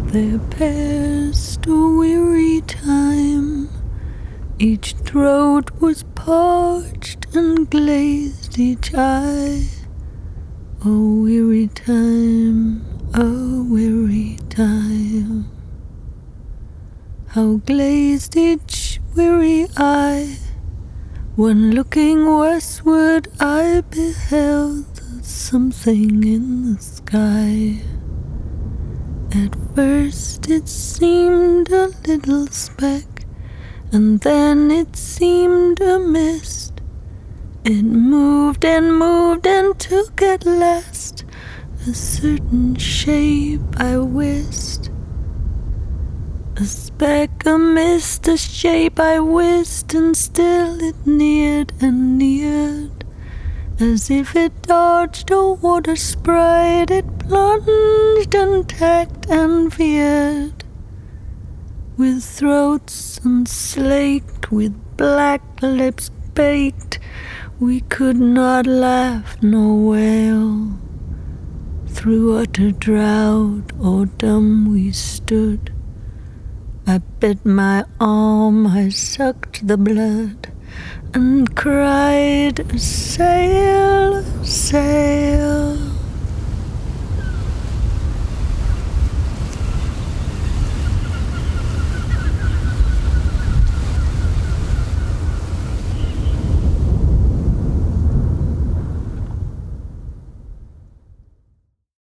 There passed a weary time. Each throat was parched and glazed each eye. A weary time, a weary time. How glazed each weary eye, when looking westward I beheld something in the sky. At first it seemed a little speck, and then it seemed a mist. It moved and moved and took at last a certain shape I wist. A speck, a mist, a shape I wist, and still it neared and neared. As if it dodged a water sprite, it plunged and tacked and veered. With throats unslaked, with black lips baked, we could not laugh nor wail. Through utter drought or dumb we stood. I bit my arm, I sucked the blood, and cried, sail, sail.